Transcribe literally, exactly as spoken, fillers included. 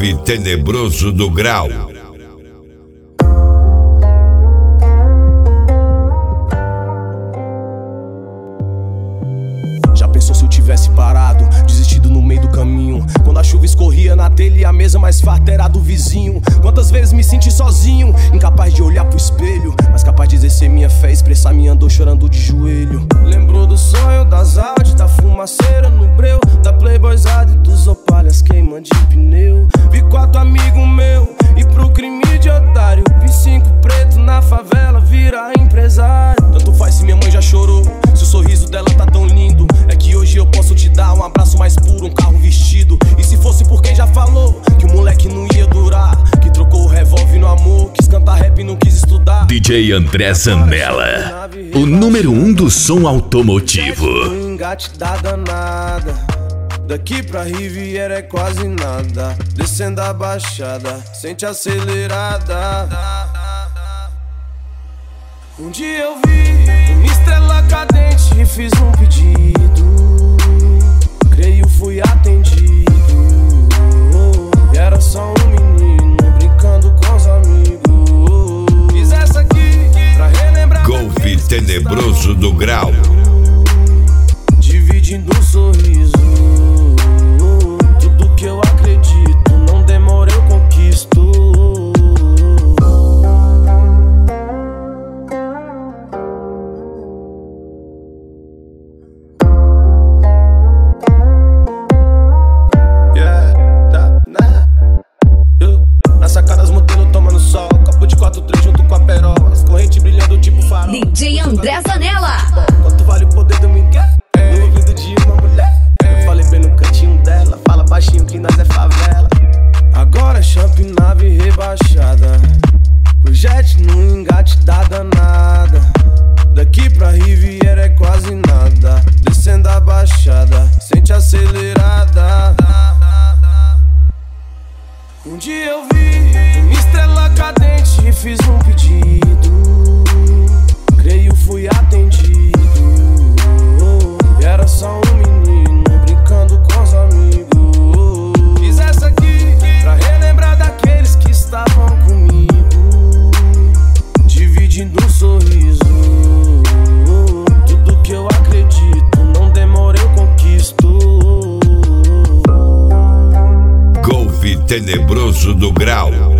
Golfe Tenebroso do Grau. Já pensou se eu tivesse parado, desistido no meio do caminho? Quando a chuva escorria na telha e a mesa mais farta era do vizinho. Quantas vezes me senti sozinho, incapaz de olhar pro espelho, mas capaz de exercer minha fé, expressar minha dor chorando de joelho. Lembrou do sonho, das Audi, da fumaceira no breu, da playboyzada e dos opalhas queima de pneu. Vi quatro amigos meu e pro crime de otário, vi cinco preto na favela virar empresário. Tanto faz se minha mãe já chorou, se o sorriso dela tá tão lindo. É que hoje eu posso te dar um abraço mais puro, um carro vestido. E se fosse por quem já falou que o moleque não ia durar, que trocou o revólver no amor, quis cantar rap e não quis estudar. D J André Zanella, o número um do som automotivo. Um engate da danada, daqui pra Riviera é quase nada. Descendo a baixada, sente acelerada. Um dia eu vi uma estrela cadente e fiz um pedido. Creio fui atendido. E era só um menino brincando com os amigos. Fiz essa aqui pra relembrar. Golfe Tenebroso do Grau. Dividindo um sorriso. Tudo que eu acredito, não demora eu conquisto. D J André Zanella. Quanto vale o poder do Miguel? No ouvido de uma mulher. Eu falei bem no cantinho dela, fala baixinho que nós é favela. Agora é champ nave rebaixada, o jet no engate da danada. Daqui pra Riviera é quase nada. Descendo a baixada, sente acelerada. Um dia eu vi uma estrela cadente e fiz um pedido. Creio fui atendido. E era só um menino brincando com os amigos. Fiz essa aqui pra relembrar daqueles que estavam comigo, dividindo um sorriso. Tudo que eu acredito, não demora eu conquisto. Golfe Tenebroso do Grau.